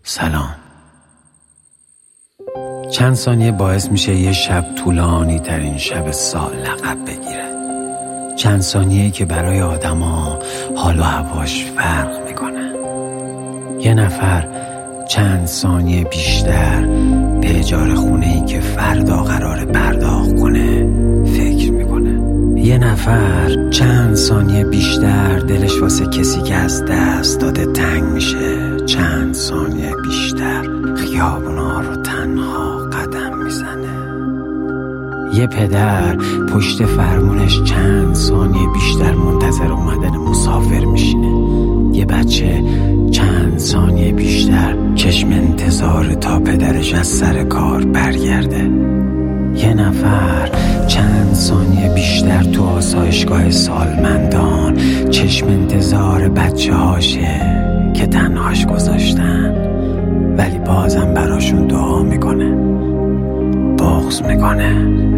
سلام. چند ثانیه باعث میشه یه شب طولانی ترین شب سال لقب بگیره. چند ثانیه‌ای که برای آدما حال و هواش فرق میکنه. یه نفر چند ثانیه بیشتر به اجاره خونه‌ای که فردا قراره پرداخت کنه فکر میکنه. یه نفر چند ثانیه بیشتر دلش واسه کسی که از دست داده تنگ میشه. چند ثانیه بیشتر خیابونا رو تنها قدم میزنه. یه پدر پشت فرمونش چند ثانیه بیشتر منتظر اومدن مسافر میشینه. یه بچه چند ثانیه بیشتر چشم انتظار تا پدرش از سر کار برگرده. یه نفر چند ثانیه بیشتر تو آسایشگاه سالمندان چشم انتظار بچه هاشه که تنهاش گذاشتن، ولی بازم براشون دعا میکنه، بغض میکنه،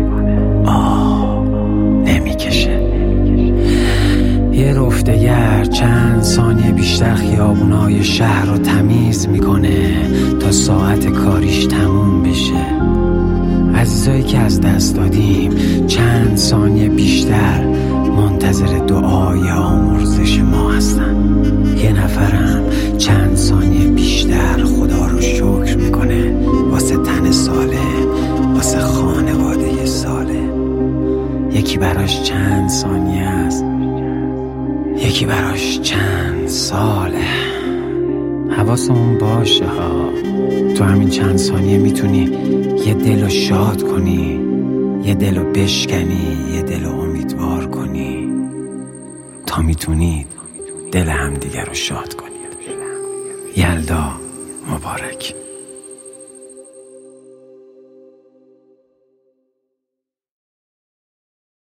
نمیکشه. یه رفتگر چند ثانیه بیشتر خیابونای شهر رو تمیز میکنه تا ساعت کاریش تموم بشه. عزیزایی که از دست دادیم چند ثانیه بیشتر منتظر دعای آمرزش ما هستن. یه نفرم چند ثانیه بیشتر خدا رو شکر میکنه واسه تن سالم، واسه خانواده سالم. یکی براش چند ثانیه است، یکی براش چند ساله. حواسمون باشه ها، تو همین چند ثانیه میتونی یه دل رو شاد کنی، یه دل رو بشکنی، یه دل رو امیدوار کنی، تا میتونید دل همدیگر رو شاد کنید. یلدا مبارک.